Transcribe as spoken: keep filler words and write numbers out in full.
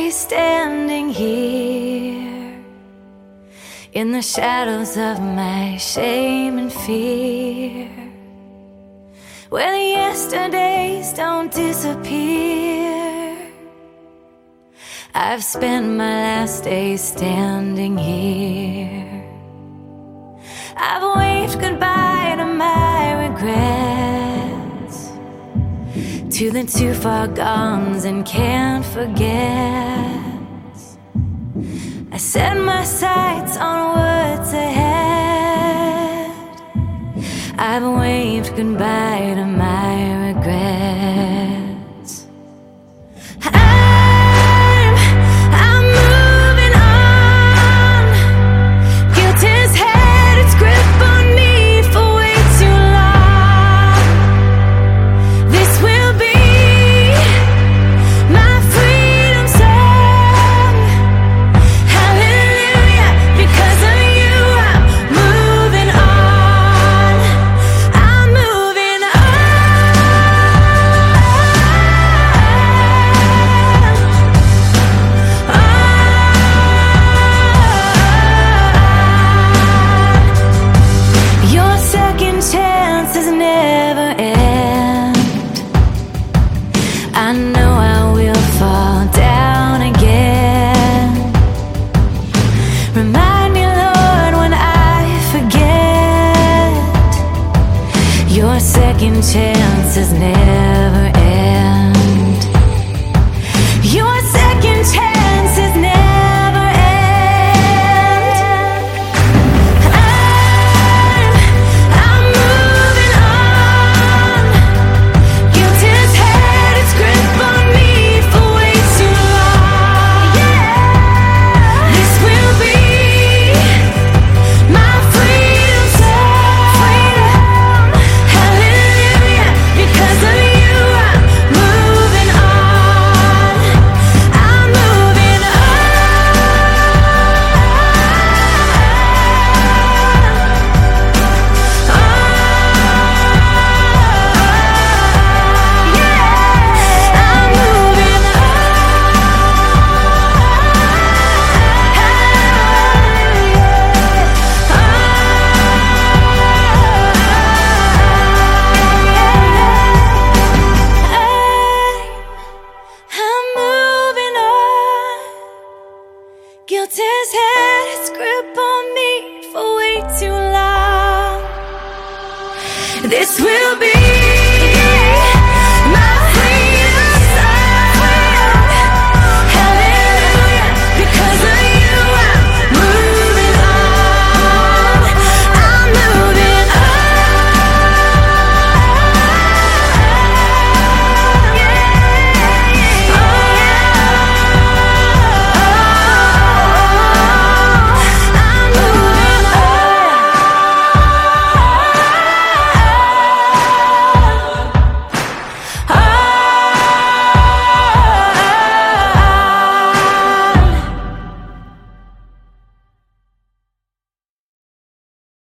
day standing here in the shadows of my shame and fear, where the yesterdays don't disappear. I've spent my last days standing here. I've waved goodbye to my regrets, to the too far gones and can't forget. I set my sights on what's ahead. I've waved goodbye to my regrets. I'm, I'm moving on. Guilt has had its grip on me for way too long. This will be my freedom song. Hallelujah, because of you I'm moving on. I'm moving on. Your second chances never end. I know I will fall down again. Remind me, Lord, when I forget. Your second chances never end. Your second chances never end. I'm, I'm moving on. Guilt has had its grip on me for way too long. This will be my freedom song. Hallelujah, because of you I'm moving on. I'm moving on. I'm moving I'm moving on. Guilt has had its grip on me for way too long. This will be